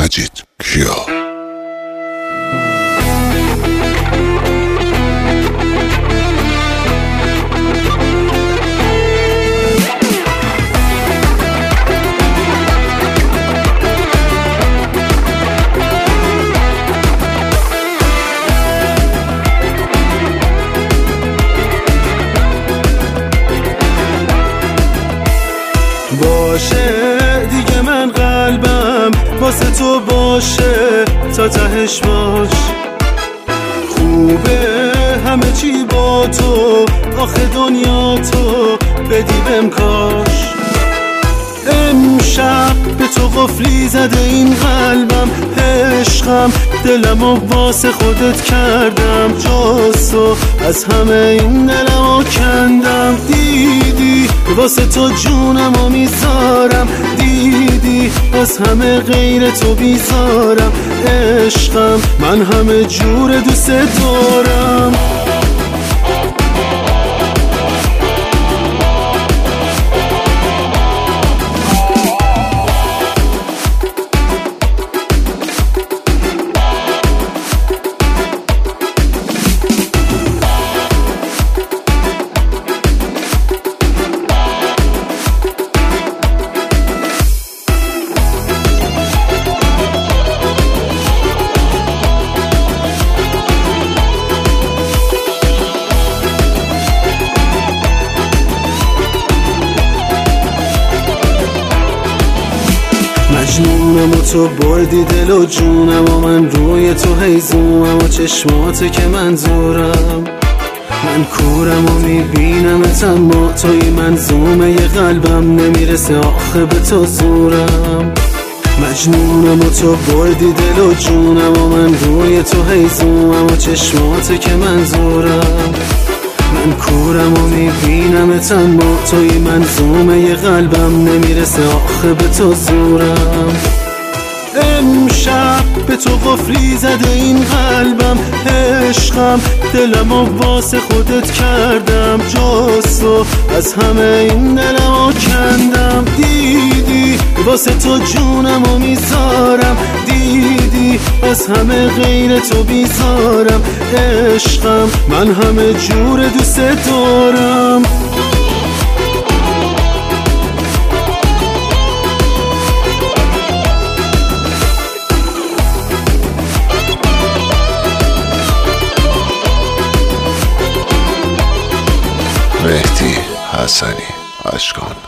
مجید کیا. باشه دیگه من قلبم واسه تو باشه تا تهش باش. خوبه همه چی با تو، آخه دنیا تو بدی بهم کاش. امشب به تو قفلی زده این قلبم، عشقم دلمو واسه خودت کردم، جز تو از همه این دلمو کندم. دیدی واسه تو جونمو میذارم، دیدی از همه غیر تو بیزارم. عشقم من همه جور دوست دارم. مجنونم و تو بردی دل و جونم و من روی تو هیزومم و چشماته که منظورم. من کورم و میبینمت اما توی منظومه ی قلبم، نمیرسه آخه به تو زورم. مجنونم و تو بردی دل و جونم و من روی تو هیزومم و چشماته که منظورم. من کورم و میبینمت اما توی منظومه ی قلبم، نمیرسه آخه به تو زورم. امشب به تو قفلی زده این قلبم، عشقم دلمو واسه خودت کردم، جز تو از همه این دلمو کندم. دیدی واسه تو جونمو میذارم، دیدی از همه غیر تو بیزارم. عشقم من همه جور دوست دارم. مهدی حسنی اشکان.